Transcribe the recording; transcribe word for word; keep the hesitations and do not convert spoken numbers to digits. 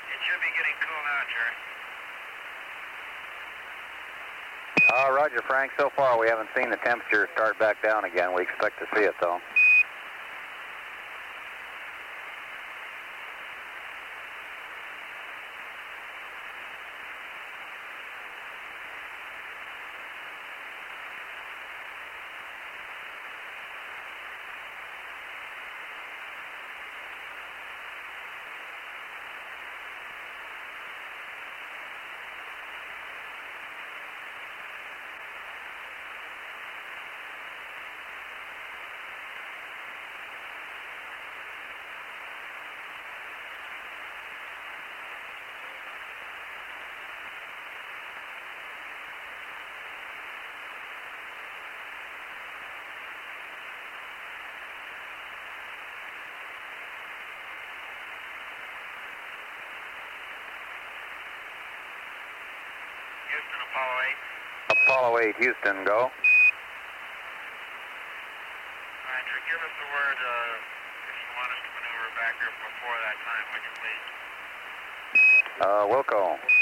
It should be getting cool now, Jerry. Uh, Roger, Frank. So far, we haven't seen the temperature start back down again. We expect to see it, though. Houston, Apollo eight. Apollo eight, Houston, go. Roger, give us the word uh, if you want us to maneuver back there before that time, would you please? Uh, Wilco.